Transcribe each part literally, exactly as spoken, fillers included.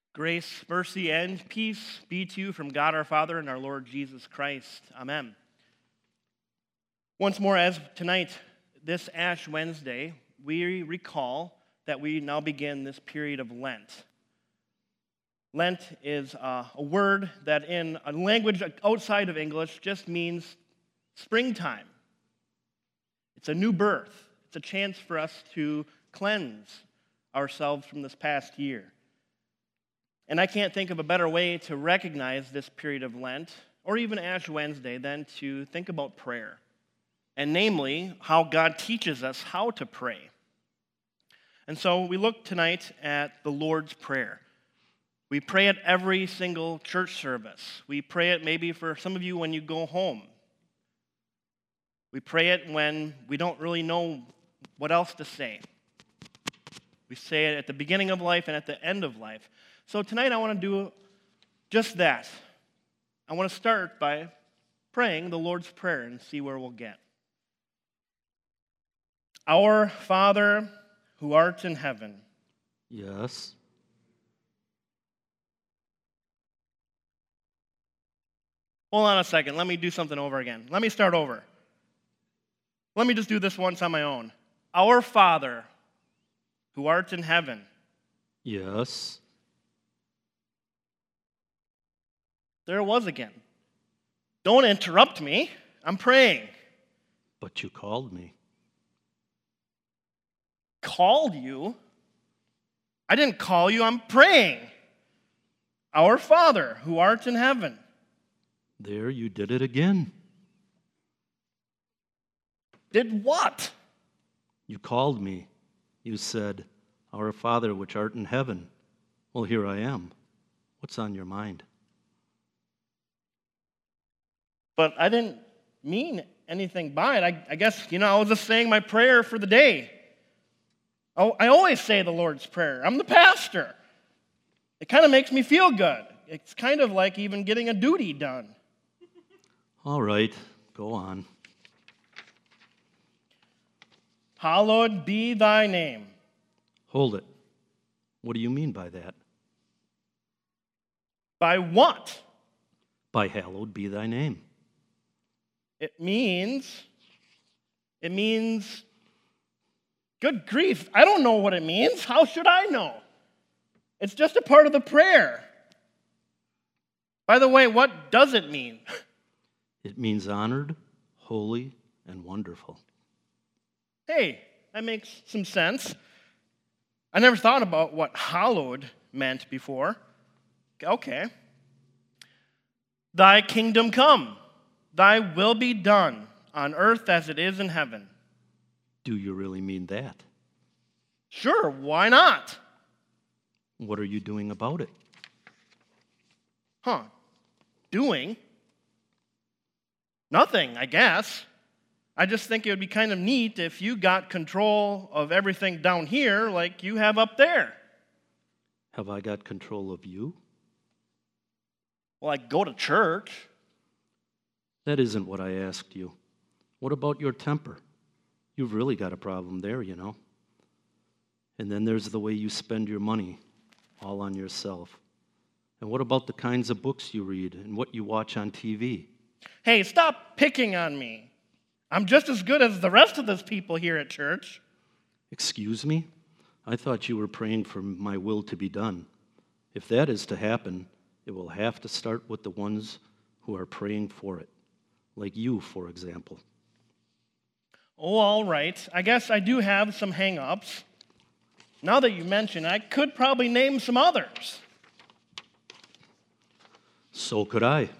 Grace, mercy, and peace be to you from God our Father and our Lord Jesus Christ. Amen. Once more, as tonight, this Ash Wednesday, we recall that we now begin this period of Lent. Lent is uh, a word that in a language outside of English just means springtime. It's a new birth. It's a chance for us to cleanse ourselves from this past year. And I can't think of a better way to recognize this period of Lent, or even Ash Wednesday, than to think about prayer. And namely, how God teaches us how to pray. And so we look tonight at the Lord's Prayer. We pray it every single church service. We pray it maybe for some of you when you go home. We pray it when we don't really know what else to say. We say it at the beginning of life and at the end of life. So tonight I want to do just that. I want to start by praying the Lord's Prayer and see where we'll get. Our Father, who art in heaven. Yes. Hold on a second. Let me do something over again. Let me start over. Let me just do this once on my own. Our Father, who art in heaven. Yes. There it was again. Don't interrupt me. I'm praying. But you called me. Called you? I didn't call you. I'm praying. Our Father, who art in heaven. There you did it again. Did what? You called me. You said, Our Father which art in heaven. Well, here I am. What's on your mind? But I didn't mean anything by it. I, I guess, you know, I was just saying my prayer for the day. Oh, I always say the Lord's Prayer. I'm the pastor. It kind of makes me feel good. It's kind of like even getting a duty done. All right, go on. Hallowed be thy name. Hold it. What do you mean by that? By what? By hallowed be thy name. It means, it means, good grief, I don't know what it means. How should I know? It's just a part of the prayer. By the way, what does it mean? It means honored, holy, and wonderful. Hey, that makes some sense. I never thought about what hallowed meant before. Okay. Thy kingdom come. Thy will be done on earth as it is in heaven. Do you really mean that? Sure, why not? What are you doing about it? Huh. Doing? Nothing, I guess. I just think it would be kind of neat if you got control of everything down here like you have up there. Have I got control of you? Well, I go to church. That isn't what I asked you. What about your temper? You've really got a problem there, you know. And then there's the way you spend your money, all on yourself. And what about the kinds of books you read and what you watch on T V? Hey, stop picking on me. I'm just as good as the rest of those people here at church. Excuse me? I thought you were praying for my will to be done. If that is to happen, it will have to start with the ones who are praying for it. Like you, for example. Oh, all right. I guess I do have some hang-ups. Now that you mention it, I could probably name some others. So could I.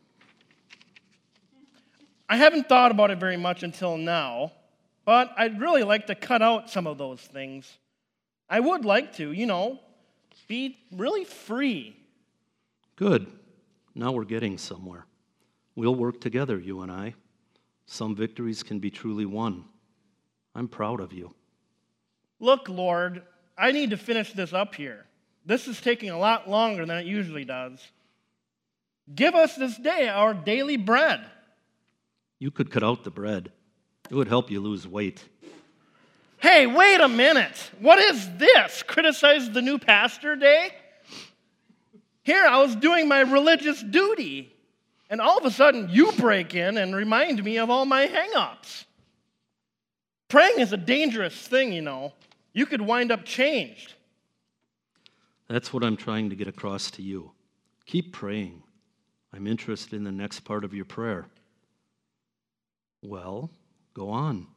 I haven't thought about it very much until now, but I'd really like to cut out some of those things. I would like to, you know, be really free. Good. Now we're getting somewhere. We'll work together, you and I. Some victories can be truly won. I'm proud of you. Look, Lord, I need to finish this up here. This is taking a lot longer than it usually does. Give us this day our daily bread. You could cut out the bread. It would help you lose weight. Hey, wait a minute. What is this? Criticize the new pastor day? Here I was doing my religious duty, and all of a sudden you break in and remind me of all my hang-ups. Praying is a dangerous thing, you know. You could wind up changed. That's what I'm trying to get across to you. Keep praying. I'm interested in the next part of your prayer. Well, go on.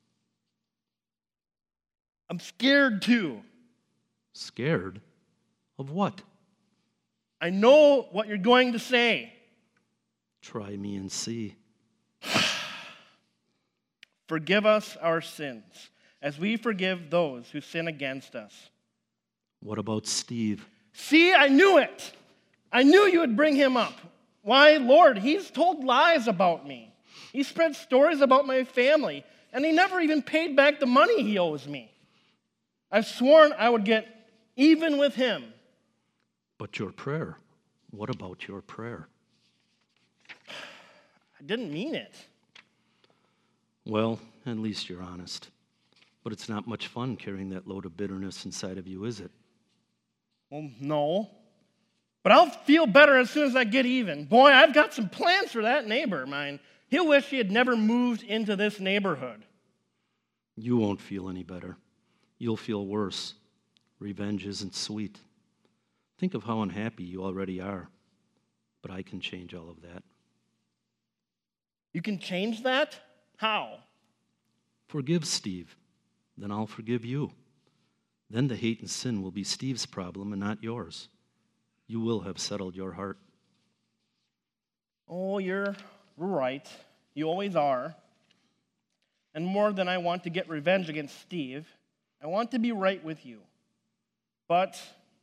I'm scared too. Scared? Of what? I know what you're going to say. Try me and see. Forgive us our sins, as we forgive those who sin against us. What about Steve? See, I knew it. I knew you would bring him up. Why, Lord, he's told lies about me. He spread stories about my family, and he never even paid back the money he owes me. I've sworn I would get even with him. But your prayer. What about your prayer? I didn't mean it. Well, at least you're honest. But it's not much fun carrying that load of bitterness inside of you, is it? Well, no. But I'll feel better as soon as I get even. Boy, I've got some plans for that neighbor of mine. He'll wish he had never moved into this neighborhood. You won't feel any better. You'll feel worse. Revenge isn't sweet. Think of how unhappy you already are. But I can change all of that. You can change that? How? Forgive Steve. Then I'll forgive you. Then the hate and sin will be Steve's problem and not yours. You will have settled your heart. Oh, you're right. You always are. And more than I want to get revenge against Steve, I want to be right with you. But,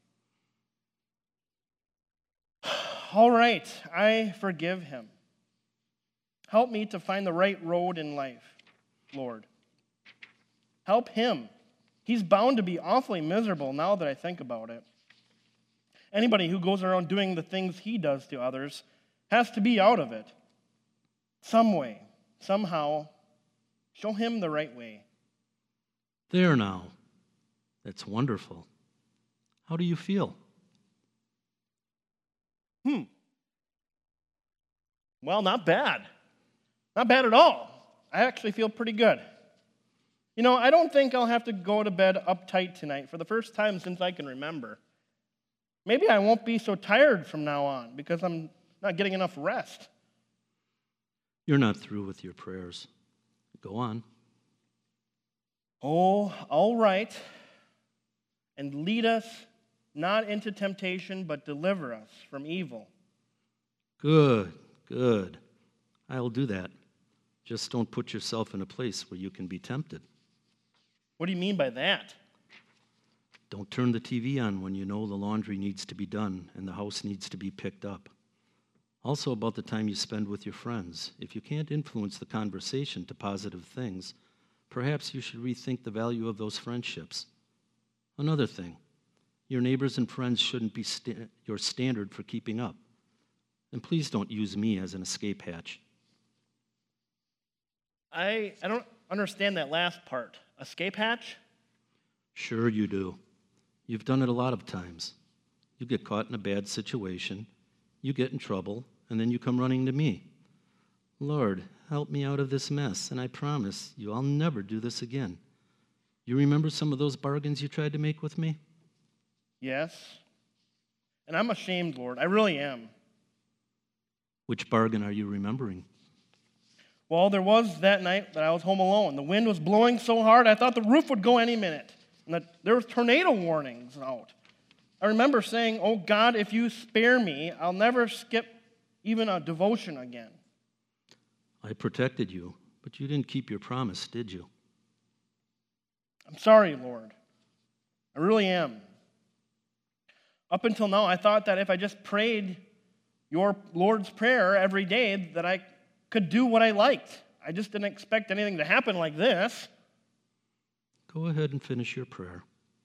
all right, I forgive him. Help me to find the right road in life, Lord. Help him. He's bound to be awfully miserable now that I think about it. Anybody who goes around doing the things he does to others has to be out of it. Some way, somehow, show him the right way. There now. That's wonderful. How do you feel? Hmm. Well, not bad. Not bad at all. I actually feel pretty good. You know, I don't think I'll have to go to bed uptight tonight for the first time since I can remember. Maybe I won't be so tired from now on because I'm not getting enough rest. You're not through with your prayers. Go on. Oh, all right. And lead us not into temptation, but deliver us from evil. Good, good. I'll do that. Just don't put yourself in a place where you can be tempted. What do you mean by that? Don't turn the T V on when you know the laundry needs to be done and the house needs to be picked up. Also, about the time you spend with your friends. If you can't influence the conversation to positive things, perhaps you should rethink the value of those friendships. Another thing, your neighbors and friends shouldn't be sta- your standard for keeping up. And please don't use me as an escape hatch. I, I don't understand that last part. Escape hatch? Sure you do. You've done it a lot of times. You get caught in a bad situation, you get in trouble, and then you come running to me. Lord, help me out of this mess, and I promise you I'll never do this again. You remember some of those bargains you tried to make with me? Yes. And I'm ashamed, Lord. I really am. Which bargain are you remembering? Well, there was that night that I was home alone. The wind was blowing so hard I thought the roof would go any minute. And that there were tornado warnings out. I remember saying, "Oh God, if you spare me, I'll never skip even a devotion again." I protected you, but you didn't keep your promise, did you? I'm sorry, Lord. I really am. Up until now, I thought that if I just prayed your Lord's Prayer every day, that I could do what I liked. I just didn't expect anything to happen like this. Go ahead and finish your prayer.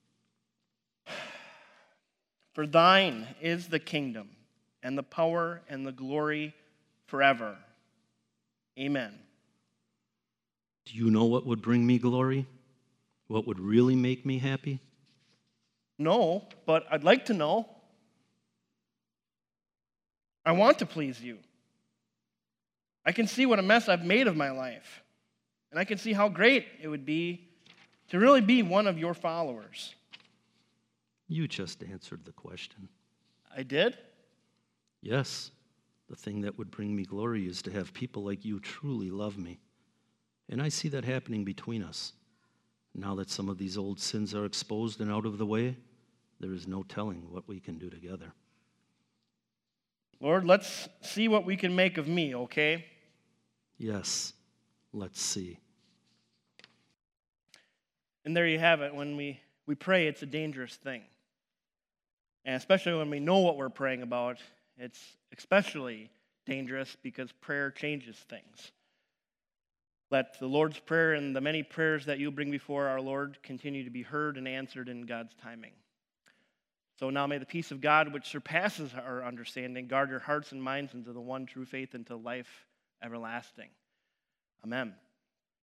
For thine is the kingdom, and the power, and the glory forever. Amen. Do you know what would bring me glory? What would really make me happy? No, but I'd like to know. I want to please you. I can see what a mess I've made of my life. And I can see how great it would be to really be one of your followers. You just answered the question. I did? Yes, the thing that would bring me glory is to have people like you truly love me. And I see that happening between us. Now that some of these old sins are exposed and out of the way, there is no telling what we can do together. Lord, let's see what we can make of me, okay? Yes, let's see. And there you have it. When we, we pray, it's a dangerous thing. And especially when we know what we're praying about, it's especially dangerous because prayer changes things. Let the Lord's Prayer and the many prayers that you bring before our Lord continue to be heard and answered in God's timing. So now may the peace of God, which surpasses our understanding, guard your hearts and minds into the one true faith, into life everlasting. Amen.